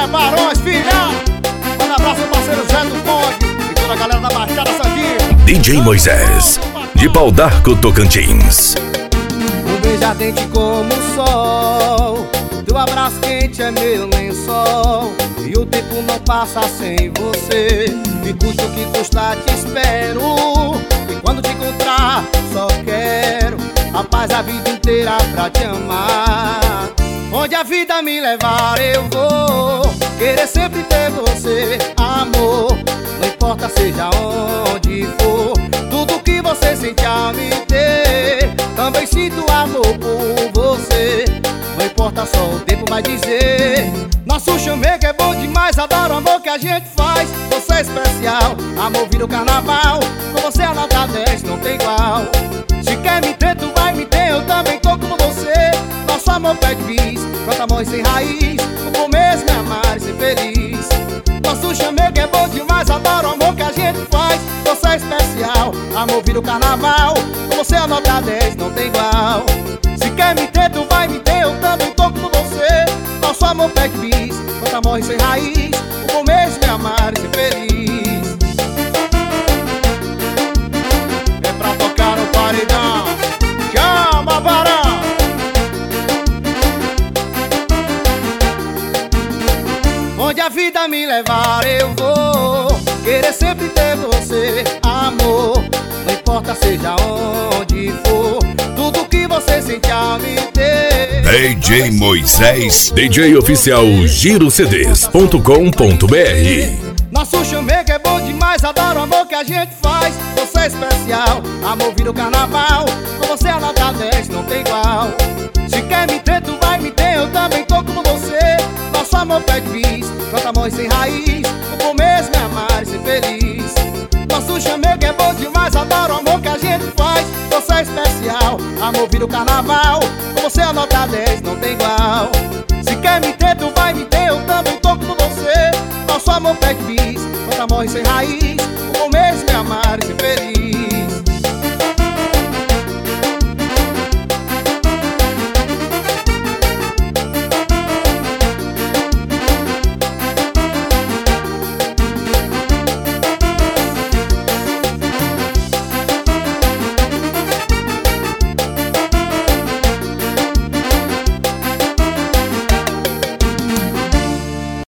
Barões, filha. Manda abraço ao parceiro Zé do Ponte e toda a galera da Baixada Santista. DJ Moisés, de Pau d'Arco, Tocantins. Um beijo ardente como o sol, teu abraço quente é meu lençol, e o tempo não passa sem você. Me custa o que custar, te espero, e quando te encontrar só quero a paz a vida inteira pra te amar. Onde a vida me levar eu vou querer sempre ter você, amor. Não importa seja onde for, tudo que você sente ao me ter, também sinto amor por você. Não importa, só o tempo vai dizer. Nosso chamego é bom demais, adoro o amor que a gente faz. Você é especial, amor vira o carnaval. Com você a nota 10 não tem igual. Se quer me ter, tu vai me ter, eu também tô com você. Nosso amor pede bis, brota amor sem raiz. O bom mesmo é amar e ser feliz. Nosso chamego é bom demais, adoro o amor que a gente faz. Você é especial, amor vira o carnaval. Com você a nota 10 não tem igual. Se quer me ter, tu vai me ter, eu também tô com você. Nosso amor pede bis, brota amor sem raiz. O bom mesmo é amar e ser feliz. É pra tocar no paredão, chama Barão. Onde a vida me levar eu vou querer sempre ter você, amor. Não importa seja onde for, tudo que você sente ao me ter. DJ Moisés, DJ oficial girocds.com.br. Nosso chamego é bom demais, adoro o amor que a gente faz. Você é especial, amor vira o carnaval. Com você a nota 10 não tem igual. Se quer me ter, tu vai me ter, eu também tô com você. Nosso amor pede bis, brota amor sem raiz. O bom mesmo é amar e ser feliz. Nosso chamego é bom demais, adoro o amor que a gente faz. Você é especial, amor vira o carnaval. Com você a nota 10 não tem igual. Se quer me ter, tu vai me ter, eu também tô com você. Nosso amor pede bis, brota amor sem raiz. O bom mesmo é amar e ser feliz.